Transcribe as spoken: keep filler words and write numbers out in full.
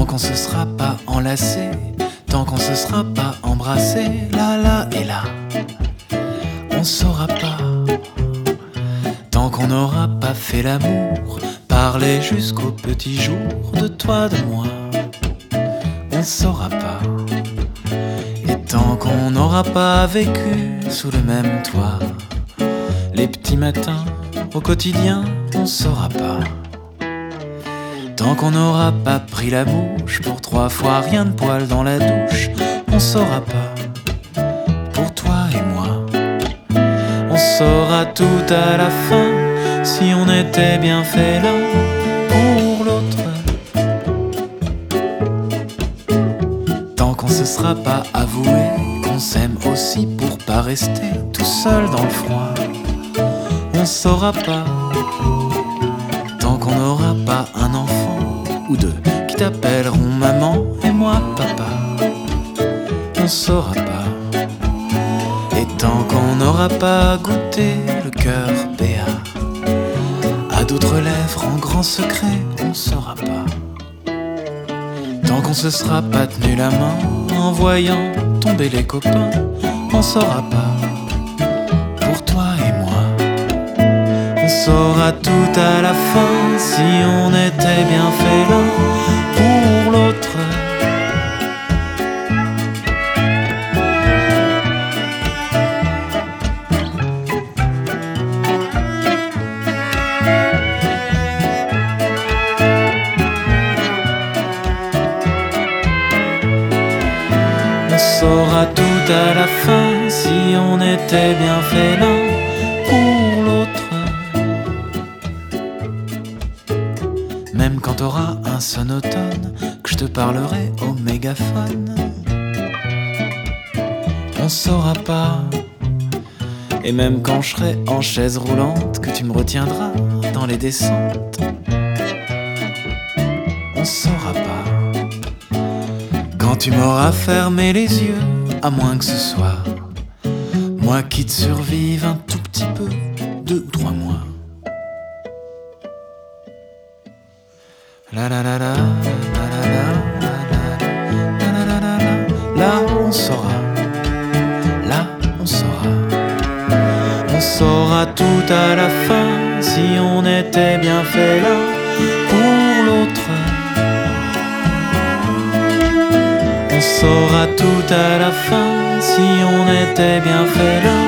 qu'on se sera pas enlacé, tant qu'on se sera pas embrassé, là, là et là, on saura pas. Tant qu'on n'aura pas fait l'amour, parler jusqu'au petit jour de toi, de moi, on saura pas. Et tant qu'on n'aura pas vécu sous le même toit, les petits matins au quotidien, on saura pas. Tant qu'on n'aura pas pris la bouche pour trois fois rien de poil dans la douche, on saura pas. Pour toi et moi, on saura tout à la fin si on était bien fait l'un pour l'autre. Tant qu'on se sera pas avoué qu'on s'aime aussi pour pas rester tout seul dans le froid, on saura pas. Tant qu'on n'aura pas un enfant ou deux qui t'appelleront maman et moi papa, on saura pas. Et tant qu'on n'aura pas goûté le cœur béat à d'autres lèvres en grand secret, on saura pas. Tant qu'on se sera pas tenu la main en voyant tomber les copains, on saura pas. Pour toi et moi, on saura tout à la fin si on était bien fait l'un pour l'autre. On saura tout à la fin si on était bien fait l'un pour l'autre. Même quand t'auras un sonotone, que je te parlerai au mégaphone, on saura pas. Et même quand je serai en chaise roulante, que tu me retiendras dans les descentes, on saura pas. Quand tu m'auras fermé les yeux, à moins que ce soit moi qui te survive un tout petit peu, deux ou trois mois. La la la la, la la la, la la la la, là on saura, là on saura, on saura tout à la fin si on était bien fait l'un pour l'autre. On saura tout à la fin si on était bien fait l'un